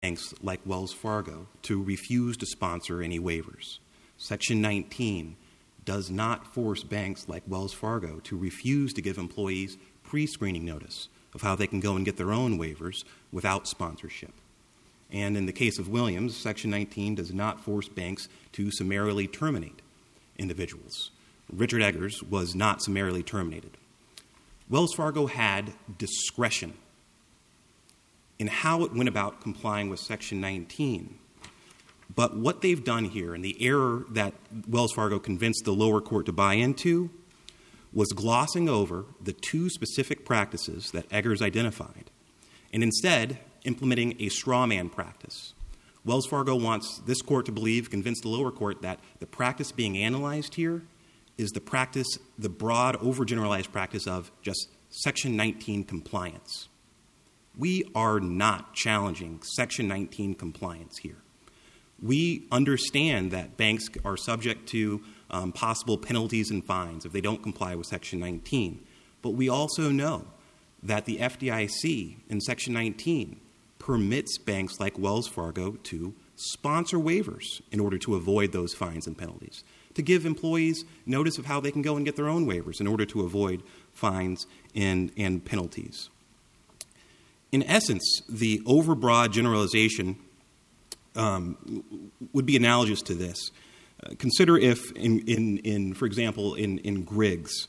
banks like Wells Fargo to refuse to sponsor any waivers. Section 19 does not force banks like Wells Fargo to refuse to give employees pre-screening notice of how they can go and get their own waivers without sponsorship. And in the case of Williams, Section 19 does not force banks to summarily terminate individuals. Richard Eggers was not summarily terminated. Wells Fargo had discretion in how it went about complying with Section 19. But what they've done here, and the error that Wells Fargo convinced the lower court to buy into, was glossing over the two specific practices that Eggers identified, and instead implementing a straw man practice. Wells Fargo wants this court to convince the lower court that the practice being analyzed here is the broad, overgeneralized practice of just Section 19 compliance. We are not challenging Section 19 compliance here. We understand that banks are subject to possible penalties and fines if they don't comply with Section 19. But we also know that the FDIC in Section 19 permits banks like Wells Fargo to sponsor waivers in order to avoid those fines and penalties, to give employees notice of how they can go and get their own waivers in order to avoid fines and penalties. In essence, the overbroad generalization would be analogous to this. Consider if, for example, in Griggs,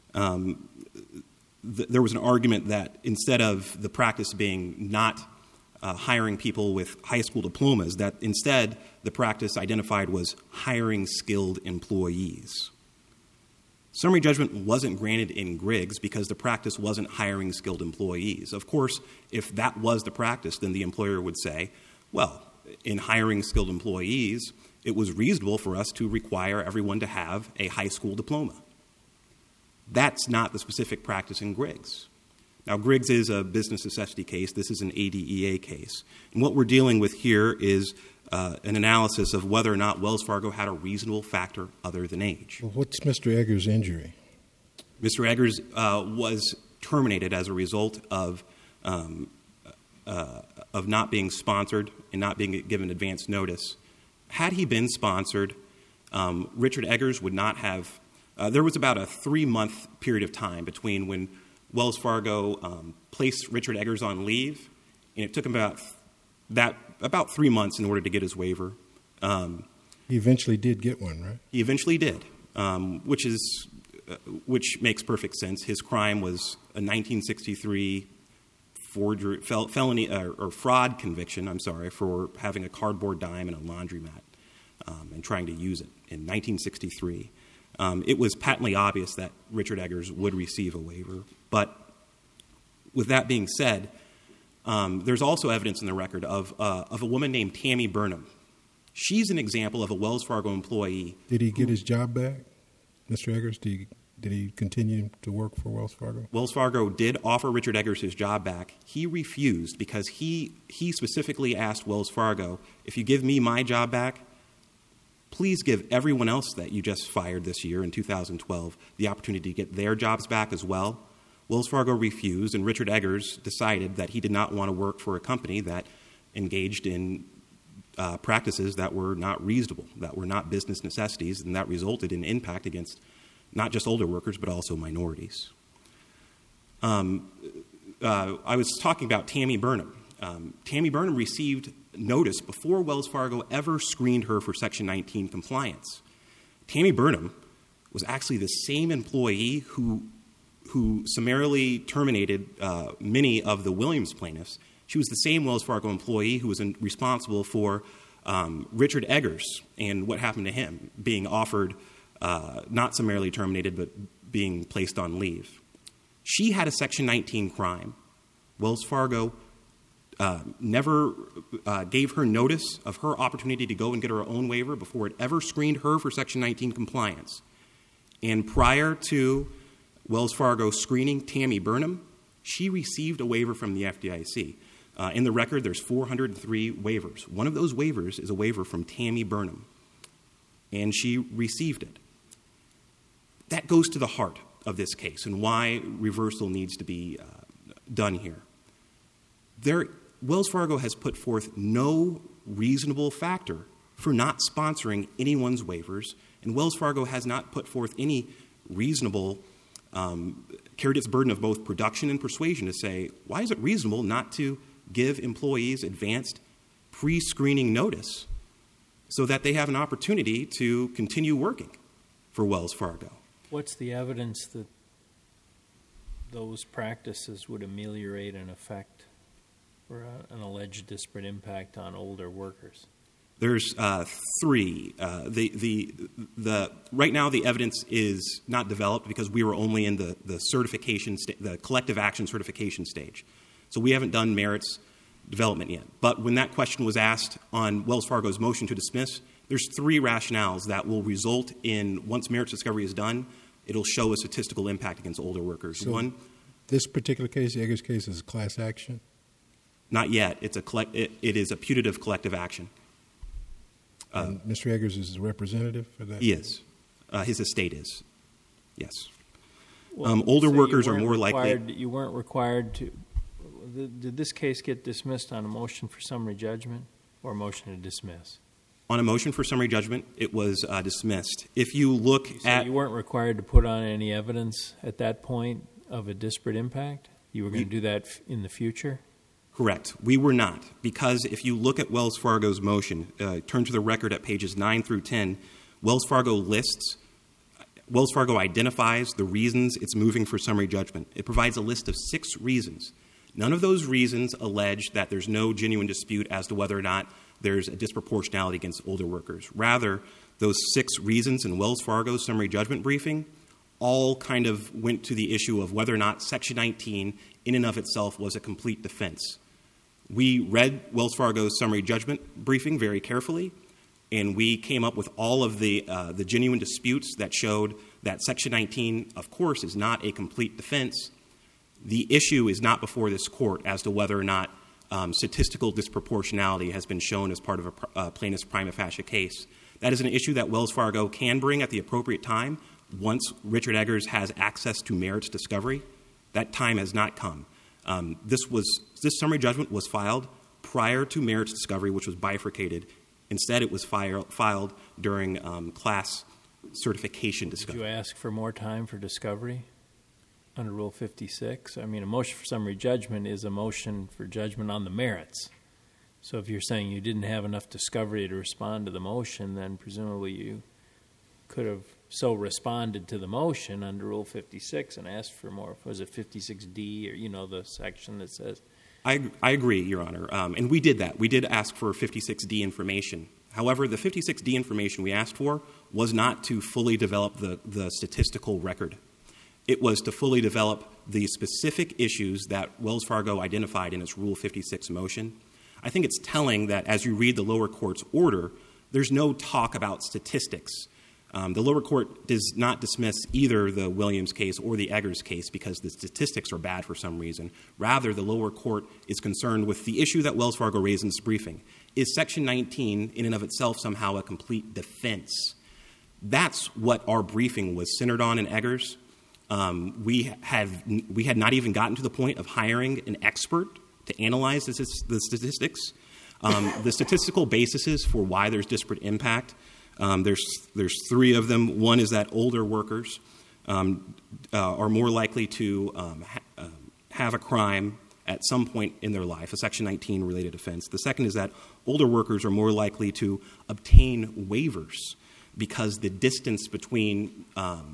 there was an argument that instead of the practice being not hiring people with high school diplomas, that instead the practice identified was hiring skilled employees. Summary judgment wasn't granted in Griggs because the practice wasn't hiring skilled employees. Of course, if that was the practice, then the employer would say, well, in hiring skilled employees, it was reasonable for us to require everyone to have a high school diploma. That's not the specific practice in Griggs. Now, Griggs is a business necessity case. This is an ADEA case. And what we're dealing with here is an analysis of whether or not Wells Fargo had a reasonable factor other than age. Well, what's Mr. Eggers' injury? Mr. Eggers was terminated as a result of not being sponsored and not being given advance notice. Had he been sponsored, Richard Eggers would not have. There was about a 3-month period of time between when Wells Fargo placed Richard Eggers on leave, and it took him about 3 months in order to get his waiver. He eventually did get one, right? He eventually did, which makes perfect sense. His crime was a 1963 forgery, felony or fraud conviction. For having a cardboard dime and a laundromat and trying to use it in 1963. It was patently obvious that Richard Eggers would receive a waiver. But with that being said, there's also evidence in the record of a woman named Tammy Burnham. She's an example of a Wells Fargo employee. Did he get his job back, Mr. Eggers? Did he continue to work for Wells Fargo? Wells Fargo did offer Richard Eggers his job back. He refused because he specifically asked Wells Fargo, if you give me my job back, please give everyone else that you just fired this year in 2012 the opportunity to get their jobs back as well. Wells Fargo refused, and Richard Eggers decided that he did not want to work for a company that engaged in practices that were not reasonable, that were not business necessities, and that resulted in impact against not just older workers, but also minorities. I was talking about Tammy Burnham. Tammy Burnham received notice before Wells Fargo ever screened her for Section 19 compliance. Tammy Burnham was actually the same employee who summarily terminated many of the Williams plaintiffs. She was the same Wells Fargo employee who was responsible for Richard Eggers and what happened to him, being offered not summarily terminated, but being placed on leave. She had a Section 19 crime. Wells Fargo never gave her notice of her opportunity to go and get her own waiver before it ever screened her for Section 19 compliance. And prior to Wells Fargo screening Tammy Burnham, she received a waiver from the FDIC. In the record, there's 403 waivers. One of those waivers is a waiver from Tammy Burnham, and she received it. That goes to the heart of this case and why reversal needs to be done here. There Wells Fargo has put forth no reasonable factor for not sponsoring anyone's waivers, and Wells Fargo has not put forth any reasonable, carried its burden of both production and persuasion to say, why is it reasonable not to give employees advanced pre-screening notice so that they have an opportunity to continue working for Wells Fargo? What's the evidence that those practices would ameliorate an effect or an alleged disparate impact on older workers? There's three. Right now the evidence is not developed because we were only in the certification, the collective action certification stage. So we haven't done merits development yet. But when that question was asked on Wells Fargo's motion to dismiss, there's three rationales that will result in, once merits discovery is done, it'll show a statistical impact against older workers. So one, this particular case, the Eggers case, is class action? Not yet. It is a putative collective action. And Mr. Eggers is a representative for that? He is. His estate is. Yes. Well, older so workers are more likely. You weren't required to. Did this case get dismissed on a motion for summary judgment or a motion to dismiss? On a motion for summary judgment, it was dismissed. If you look at. You weren't required to put on any evidence at that point of a disparate impact? You were going to do that in the future? Correct. We were not, because if you look at Wells Fargo's motion, turn to the record at pages 9 through 10, Wells Fargo identifies the reasons it's moving for summary judgment. It provides a list of 6 reasons. None of those reasons allege that there's no genuine dispute as to whether or not there's a disproportionality against older workers. Rather, those 6 reasons in Wells Fargo's summary judgment briefing all kind of went to the issue of whether or not Section 19 in and of itself was a complete defense. We read Wells Fargo's summary judgment briefing very carefully, and we came up with all of the genuine disputes that showed that Section 19, of course, is not a complete defense. The issue is not before this court as to whether or not statistical disproportionality has been shown as part of a plaintiff's prima facie case. That is an issue that Wells Fargo can bring at the appropriate time once Richard Eggers has access to merits discovery. That time has not come. This summary judgment was filed prior to merits discovery, which was bifurcated. Instead, it was filed during class certification discovery. Did you ask for more time for discovery under Rule 56? I mean, a motion for summary judgment is a motion for judgment on the merits. So if you're saying you didn't have enough discovery to respond to the motion, then presumably you could have so responded to the motion under Rule 56 and asked for more. Was it 56D or, the section that says? I agree, Your Honor. And we did that. We did ask for 56D information. However, the 56D information we asked for was not to fully develop the statistical record. It was to fully develop the specific issues that Wells Fargo identified in its Rule 56 motion. I think it's telling that as you read the lower court's order, there's no talk about statistics. The lower court does not dismiss either the Williams case or the Eggers case because the statistics are bad for some reason. Rather, the lower court is concerned with the issue that Wells Fargo raised in its briefing. Is Section 19 in and of itself somehow a complete defense? That's what our briefing was centered on in Eggers. We had not even gotten to the point of hiring an expert to analyze the statistics. The statistical basis for why there's disparate impact. There's 3 of them. One is that older workers are more likely to have a crime at some point in their life, a Section 19 related offense. The second is that older workers are more likely to obtain waivers because the distance between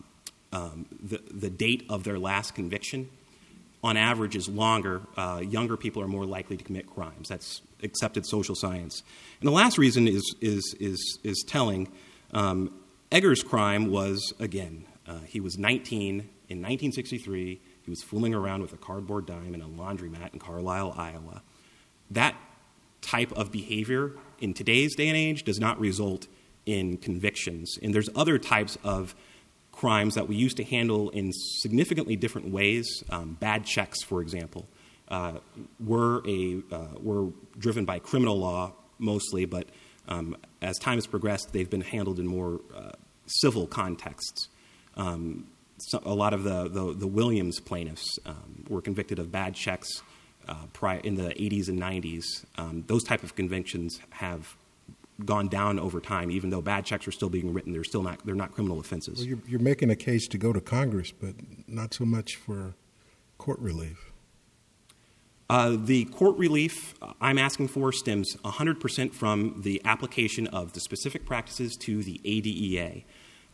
the date of their last conviction on average is longer. Younger people are more likely to commit crimes. That's accepted social science. And the last reason is telling. Eggers' crime was, again, he was 19 in 1963. He was fooling around with a cardboard dime in a laundromat in Carlisle, Iowa. That type of behavior in today's day and age does not result in convictions. And there's other types of crimes that we used to handle in significantly different ways. Bad checks, for example, were driven by criminal law mostly, but as time has progressed, they've been handled in more civil contexts. A lot of the Williams plaintiffs were convicted of bad checks in the 80s and 90s, those type of convictions have gone down over time. Even though bad checks are still being written, they're not criminal offenses. Well, you're making a case to go to Congress, but not so much for court relief. The court relief I'm asking for stems 100% from the application of the specific practices to the ADEA.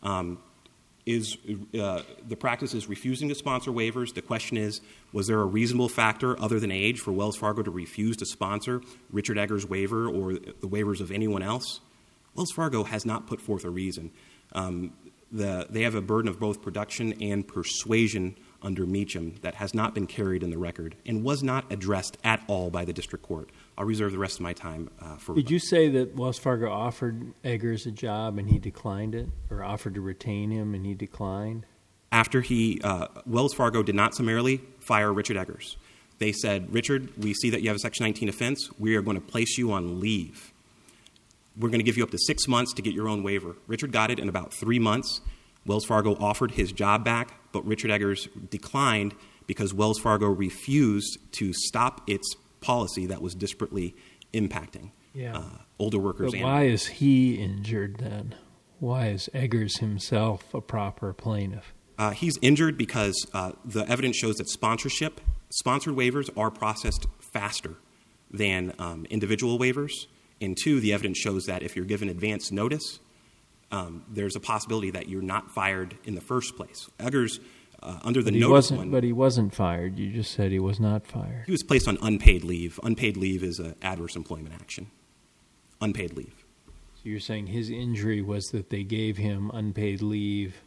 The practice is refusing to sponsor waivers. The question is, was there a reasonable factor other than age for Wells Fargo to refuse to sponsor Richard Eggers' waiver or the waivers of anyone else? Wells Fargo has not put forth a reason. They have a burden of both production and persuasion under Meacham that has not been carried in the record and was not addressed at all by the district court. I'll reserve the rest of my time for... Did you say that Wells Fargo offered Eggers a job and he declined it, or offered to retain him and he declined? After Wells Fargo did not summarily fire Richard Eggers. They said, Richard, we see that you have a Section 19 offense. We are going to place you on leave. We're going to give you up to 6 months to get your own waiver. Richard got it in about 3 months. Wells Fargo offered his job back, but Richard Eggers declined because Wells Fargo refused to stop its policy that was disparately impacting older workers. But why is he injured then? Why is Eggers himself a proper plaintiff? He's injured because the evidence shows that sponsored waivers are processed faster than individual waivers. And two, the evidence shows that if you're given advance notice, there's a possibility that you're not fired in the first place. Eggers, under the notice one... But he wasn't fired. You just said he was not fired. He was placed on unpaid leave. Unpaid leave is an adverse employment action. Unpaid leave. So you're saying his injury was that they gave him unpaid leave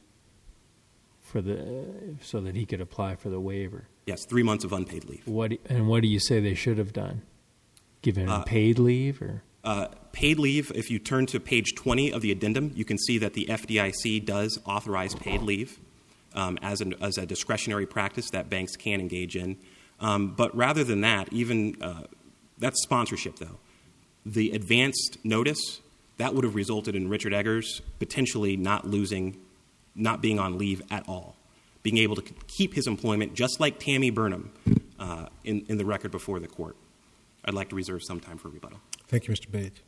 so that he could apply for the waiver? Yes, 3 months of unpaid leave. What do you say they should have done? Given him paid leave? Or paid leave, if you turn to page 20 of the addendum, you can see that the FDIC does authorize paid leave as a discretionary practice that banks can engage in. But rather than that, that's sponsorship, though. The advanced notice, that would have resulted in Richard Eggers potentially not being on leave at all, being able to keep his employment, just like Tammy Burnham in the record before the court. I'd like to reserve some time for rebuttal. Thank you, Mr. Bates.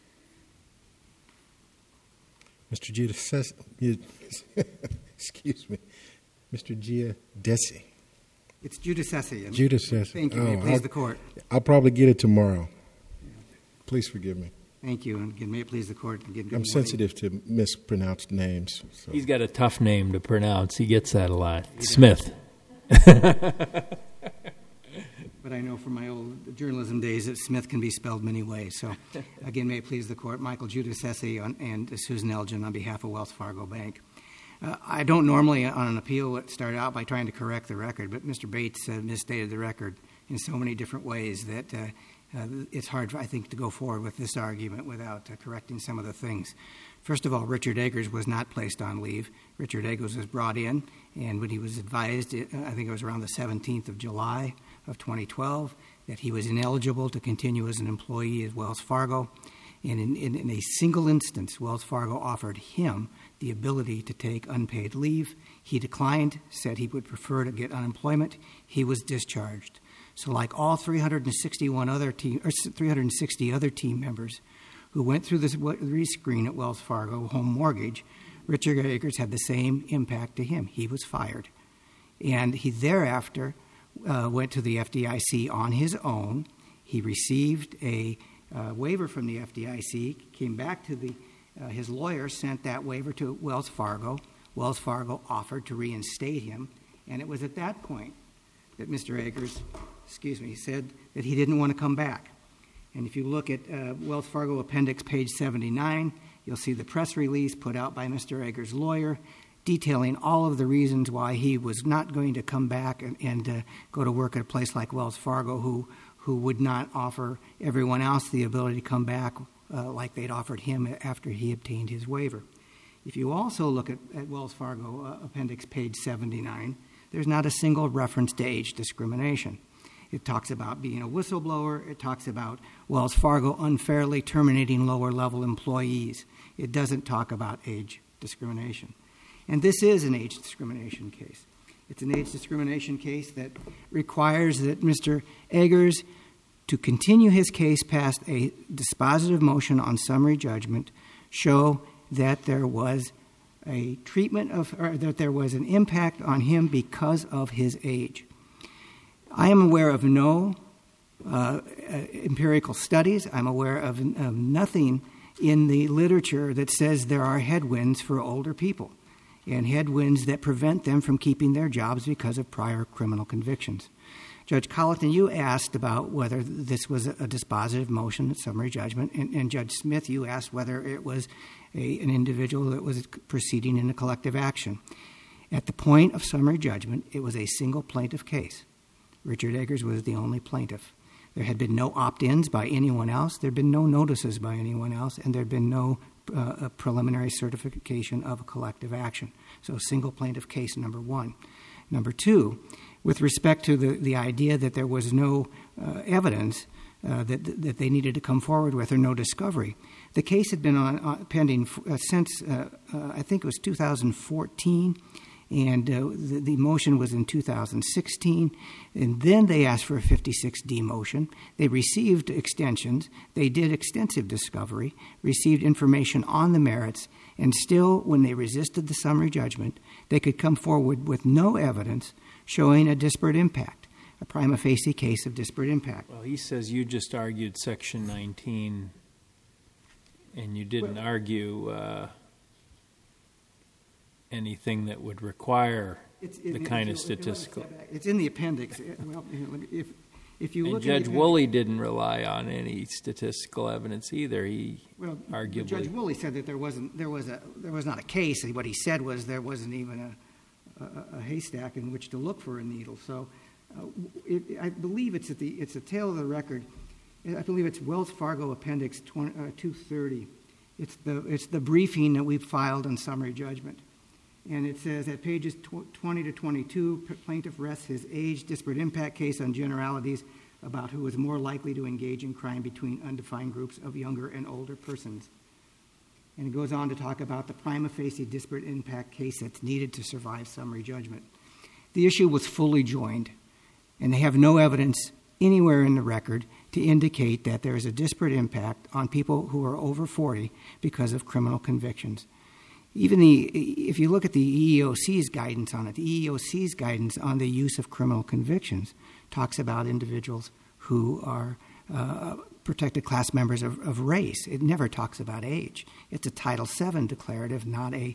Mr. excuse me, Mr. Giudicessi. It's Giudicessi. Giudicessi. Thank you. May it please the court. I'll probably get it tomorrow. Please forgive me. Thank you, and again, may it please the court. Again, I'm sensitive to mispronounced names. So. He's got a tough name to pronounce. He gets that a lot. Smith. But I know from my old journalism days that Smith can be spelled many ways. So, again, may it please the court. Michael Giudicessi and Susan Elgin on behalf of Wells Fargo Bank. I don't normally, on an appeal, start out by trying to correct the record, but Mr. Bates misstated the record in so many different ways that it's hard, I think, to go forward with this argument without correcting some of the things. First of all, Richard Eggers was not placed on leave. Richard Eggers was brought in, and when he was advised, I think it was around the 17th of July of 2012, that he was ineligible to continue as an employee at Wells Fargo. And in a single instance, Wells Fargo offered him the ability to take unpaid leave. He declined, said he would prefer to get unemployment. He was discharged. So like all 360 other team members who went through this rescreen at Wells Fargo Home Mortgage, Richard Eggers had the same impact to him. He was fired. And he thereafter went to the FDIC on his own. He received a waiver from the FDIC, came back to his lawyer, sent that waiver to Wells Fargo. Wells Fargo offered to reinstate him. And it was at that point that Mr. Eggers, said that he didn't want to come back. And if you look at Wells Fargo Appendix page 79, you'll see the press release put out by Mr. Eggers' lawyer detailing all of the reasons why he was not going to come back and go to work at a place like Wells Fargo who would not offer everyone else the ability to come back like they'd offered him after he obtained his waiver. If you also look at Wells Fargo Appendix page 79, there's not a single reference to age discrimination. It talks about being a whistleblower. It talks about Wells Fargo unfairly terminating lower-level employees. It doesn't talk about age discrimination. And this is an age discrimination case. It's an age discrimination case that requires that Mr. Eggers, to continue his case past a dispositive motion on summary judgment, show that there was a treatment of, or that there was an impact on him because of his age. I am aware of no empirical studies. I'm aware of nothing in the literature that says there are headwinds for older people, and headwinds that prevent them from keeping their jobs because of prior criminal convictions. Judge Colleton, you asked about whether this was a dispositive motion at summary judgment, and Judge Smith, you asked whether it was an individual that was proceeding in a collective action. At the point of summary judgment, it was a single plaintiff case. Richard Eggers was the only plaintiff. There had been no opt-ins by anyone else. There had been no notices by anyone else, and there had been no preliminary certification of a collective action. So single plaintiff case, number one. Number two, with respect to the idea that there was no evidence that they needed to come forward with, or no discovery, the case had been pending since, I think it was 2014, and the motion was in 2016, and then they asked for a 56D motion. They received extensions. They did extensive discovery, received information on the merits, and still, when they resisted the summary judgment, they could come forward with no evidence showing a disparate impact, a prima facie case of disparate impact. Well, he says you just argued Section 19, and you didn't argue anything that would require the kind of statistical. It's in the appendix. Well, if you look and Judge Woolley didn't rely on any statistical evidence either. He arguably. Judge Woolley said that there was not a case. What he said was there wasn't even a haystack in which to look for a needle. So I believe it's a tail of the record. I believe it's Wells Fargo Appendix 230. It's the briefing that we filed on summary judgment. And it says at pages 20 to 22, plaintiff rests his age disparate impact case on generalities about who is more likely to engage in crime between undefined groups of younger and older persons. And it goes on to talk about the prima facie disparate impact case that's needed to survive summary judgment. The issue was fully joined, and they have no evidence anywhere in the record to indicate that there is a disparate impact on people who are over 40 because of criminal convictions. Even if you look at the EEOC's guidance on it, the EEOC's guidance on the use of criminal convictions talks about individuals who are protected class members of race. It never talks about age. It's a Title VII declarative, not a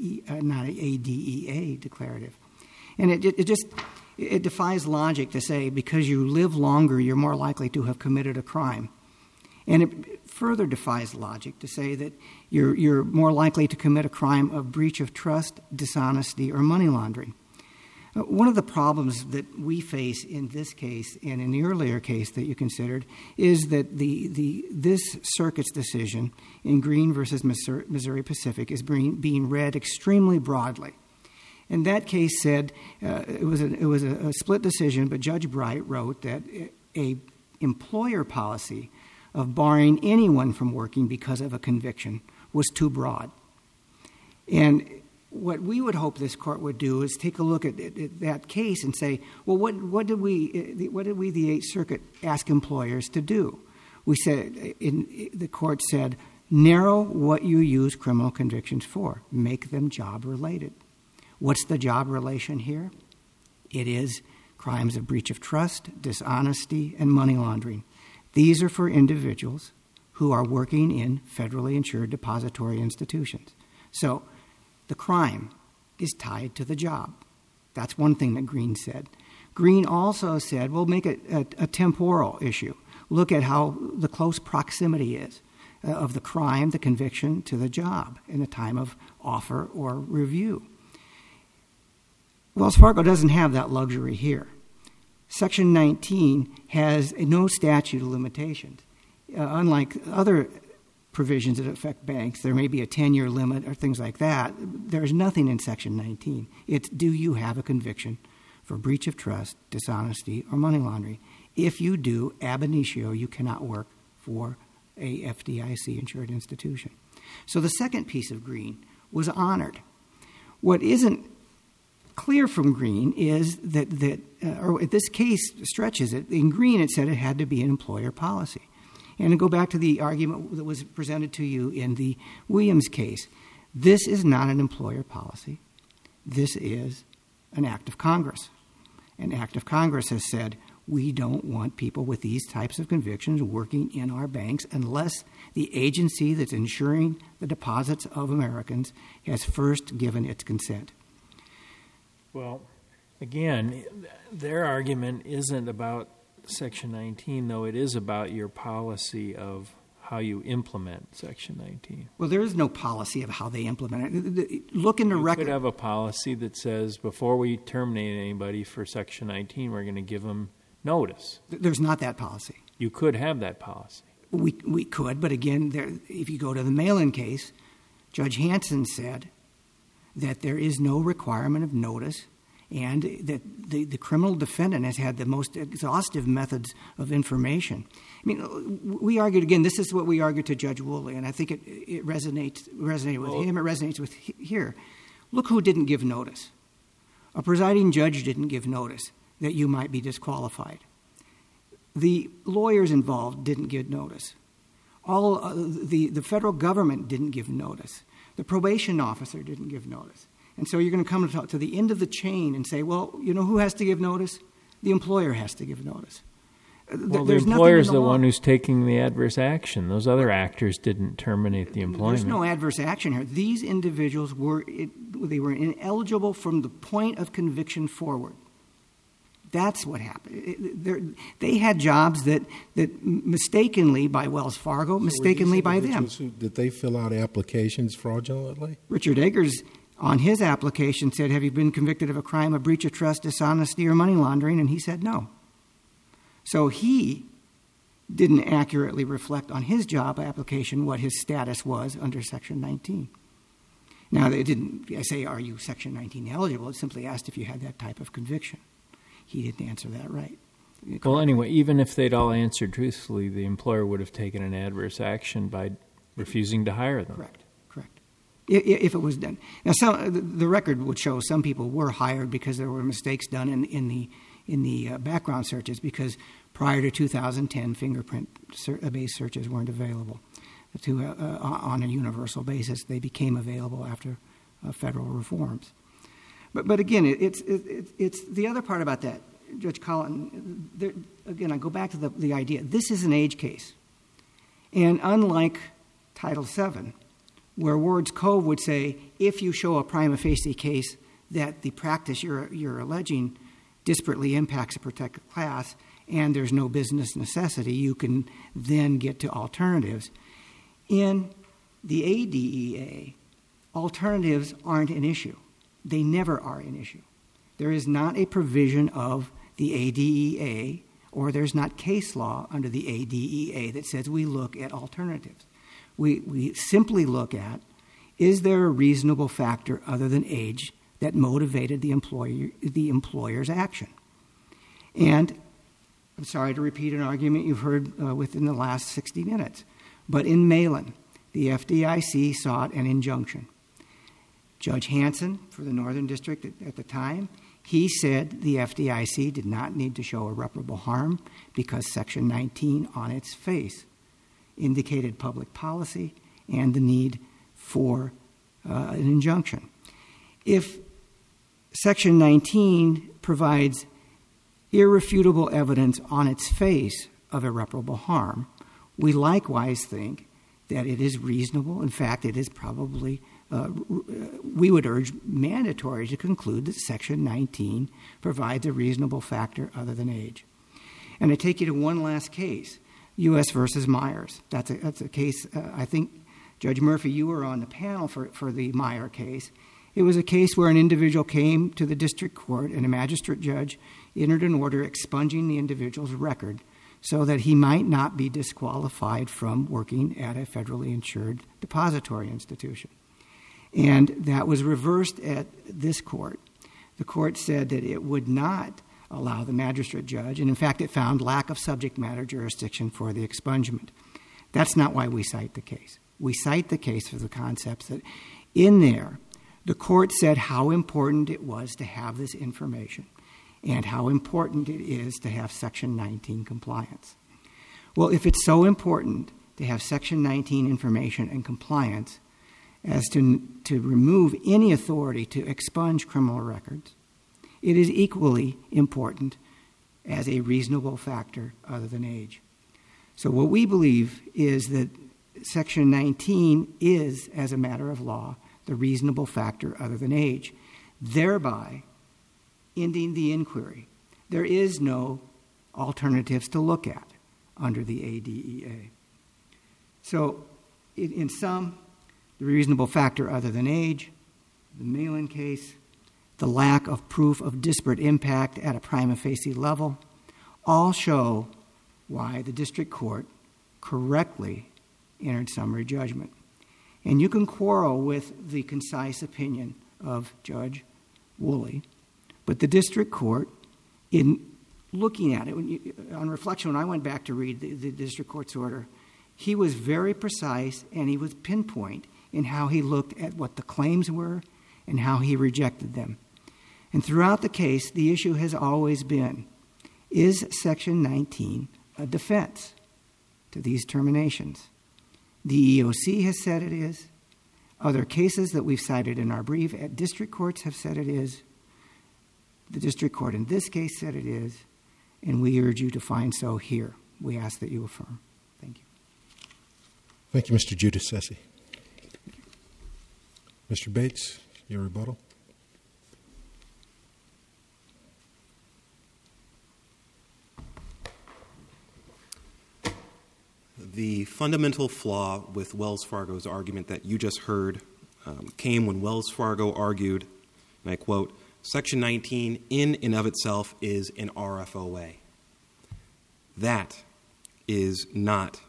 ADEA declarative. And it defies logic to say because you live longer, you're more likely to have committed a crime. And it further defies logic to say that you're more likely to commit a crime of breach of trust, dishonesty, or money laundering. One of the problems that we face in this case and in the earlier case that you considered is that this circuit's decision in Green versus Missouri Pacific is being read extremely broadly. And that case said it was a split decision, but Judge Bright wrote that a employer policy of barring anyone from working because of a conviction was too broad. And what we would hope this court would do is take a look at that case and say, well, what did we, the Eighth Circuit, ask employers to do? We said, the court said, narrow what you use criminal convictions for. Make them job-related. What's the job relation here? It is crimes of breach of trust, dishonesty, and money laundering. These are for individuals who are working in federally insured depository institutions. So the crime is tied to the job. That's one thing that Green said. Green also said, well, make it a temporal issue. Look at how the close proximity is of the crime, the conviction, to the job in the time of offer or review. Wells Fargo doesn't have that luxury here. Section 19 has no statute of limitations. Unlike other provisions that affect banks, there may be a 10-year limit or things like that. There's nothing in Section 19. It's do you have a conviction for breach of trust, dishonesty, or money laundering? If you do, ab initio, you cannot work for a FDIC-insured institution. So the second piece of Green was honored. What isn't clear from Green is that this case stretches it. In Green, it said it had to be an employer policy. And to go back to the argument that was presented to you in the Williams case, this is not an employer policy. This is an act of Congress. An act of Congress has said, we don't want people with these types of convictions working in our banks unless the agency that's ensuring the deposits of Americans has first given its consent. Well, again, their argument isn't about Section 19, though it is about your policy of how you implement Section 19. Well, there is no policy of how they implement it. Look in the record. You could have a policy that says before we terminate anybody for Section 19, we're going to give them notice. There's not that policy. You could have that policy. We could, but again, if you go to the mail-in case, Judge Hanson said that there is no requirement of notice and that the criminal defendant has had the most exhaustive methods of information. I mean, we argued, again, this is what we argued to Judge Woolley, and I think it resonated with him, it resonates with here. Look who didn't give notice. A presiding judge didn't give notice that you might be disqualified. The lawyers involved didn't give notice. The federal government didn't give notice. The probation officer didn't give notice. And so you're going to come to the end of the chain and say, well, you know who has to give notice? The employer has to give notice. Well, the employer is the one who's taking the adverse action. Those other actors didn't terminate the employment. There's no adverse action here. These individuals were ineligible from the point of conviction forward. That's what happened. They had jobs that mistakenly by Wells Fargo, mistakenly by them. Did they fill out applications fraudulently? Richard Eggers, on his application, said, have you been convicted of a crime of breach of trust, dishonesty, or money laundering? And he said no. So he didn't accurately reflect on his job application what his status was under Section 19. Now, they didn't say, are you Section 19 eligible? It simply asked if you had that type of conviction. He didn't answer that right. Well, anyway, even if they'd all answered truthfully, the employer would have taken an adverse action by refusing to hire them. Correct. If it was done. Now, the record would show some people were hired because there were mistakes done in the background searches because prior to 2010, fingerprint-based searches weren't available on a universal basis. They became available after federal reforms. But again, it's the other part about that, Judge Collin. Again, I go back to the idea. This is an age case, and unlike Title VII, where Ward's Cove would say, if you show a prima facie case that the practice you're alleging disparately impacts a protected class, and there's no business necessity, you can then get to alternatives. In the ADEA, alternatives aren't an issue. They never are an issue. There is not a provision of the ADEA, or there's not case law under the ADEA that says we look at alternatives. We simply look at, is there a reasonable factor other than age that motivated the employer's action? And I'm sorry to repeat an argument you've heard within the last 60 minutes, but in Malin, the FDIC sought an injunction. Judge Hanson, for the Northern District at the time, he said the FDIC did not need to show irreparable harm because Section 19 on its face indicated public policy and the need for an injunction. If Section 19 provides irrefutable evidence on its face of irreparable harm, we likewise think that it is reasonable. In fact, it is probably, we would urge mandatory to conclude that Section 19 provides a reasonable factor other than age. And I take you to one last case, U.S. versus Myers. That's a case, I think, Judge Murphy, you were on the panel for the Meyer case. It was a case where an individual came to the district court and a magistrate judge entered an order expunging the individual's record so that he might not be disqualified from working at a federally insured depository institution. And that was reversed at this court. The court said that it would not allow the magistrate judge, and in fact it found lack of subject matter jurisdiction for the expungement. That's not why we cite the case. We cite the case for the concepts that in there, The court said how important it was to have this information and how important it is to have Section 19 compliance. Well, if it's so important to have Section 19 information and compliance as to remove any authority to expunge criminal records, it is equally important as a reasonable factor other than age. So what we believe is that Section 19 is, as a matter of law, the reasonable factor other than age, thereby ending the inquiry. There is no alternatives to look at under the ADEA. So, in sum, the reasonable factor other than age, the Malin case, the lack of proof of disparate impact at a prima facie level, all show why the district court correctly entered summary judgment. And you can quarrel with the concise opinion of Judge Woolley, but the district court, in looking at it, on reflection, when I went back to read the district court's order, he was very precise and he was pinpoint in how he looked at what the claims were and how he rejected them. And throughout the case, the issue has always been, is Section 19 a defense to these terminations? The EEOC has said it is. Other cases that we've cited in our brief at district courts have said it is. The district court in this case said it is. And we urge you to find so here. We ask that you affirm. Thank you. Thank you, Mr. Giudice. Mr. Bates, your rebuttal. The fundamental flaw with Wells Fargo's argument that you just heard came when Wells Fargo argued, and I quote, Section 19 in and of itself is an RFOA. That is not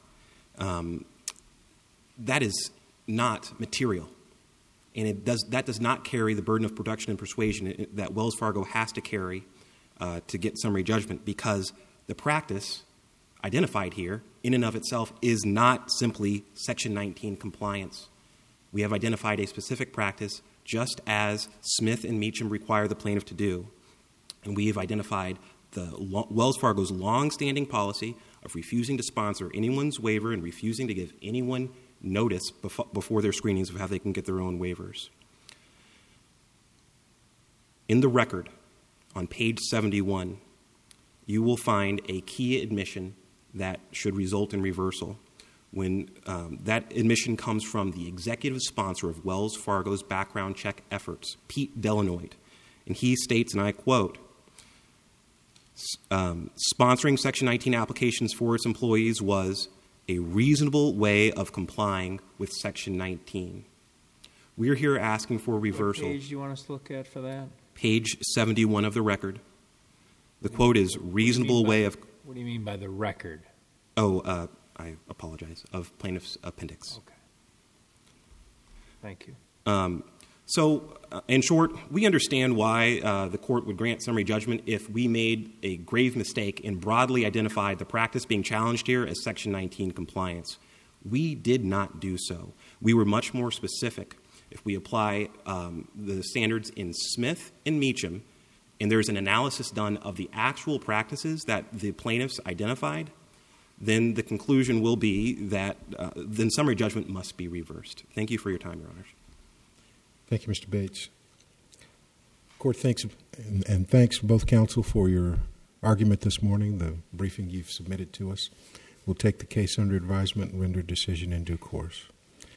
material. And that does not carry the burden of production and persuasion that Wells Fargo has to carry to get summary judgment, because the practice identified here in and of itself is not simply Section 19 compliance. We have identified a specific practice just as Smith and Meacham require the plaintiff to do. And we have identified Wells Fargo's long-standing policy of refusing to sponsor anyone's waiver and refusing to give anyone notice before their screenings of how they can get their own waivers. In the record, on page 71, you will find a key admission that should result in reversal when that admission comes from the executive sponsor of Wells Fargo's background check efforts, Pete Delanoid. And he states, and I quote, sponsoring Section 19 applications for its employees was a reasonable way of complying with Section 19. We're here asking for reversal. What page do you want us to look at for that? Page 71 of the record. The quote is reasonable way of... What do you mean by the record? Oh, I apologize, of plaintiff's appendix. Okay. Thank you. So, in short, we understand why the court would grant summary judgment if we made a grave mistake and broadly identified the practice being challenged here as Section 19 compliance. We did not do so. We were much more specific. If we apply the standards in Smith and Meacham, and there's an analysis done of the actual practices that the plaintiffs identified, then the conclusion will be that then summary judgment must be reversed. Thank you for your time, Your Honors. Thank you, Mr. Bates. Court thanks and thanks both counsel for your argument this morning, the briefing you've submitted to us. We'll take the case under advisement and render decision in due course.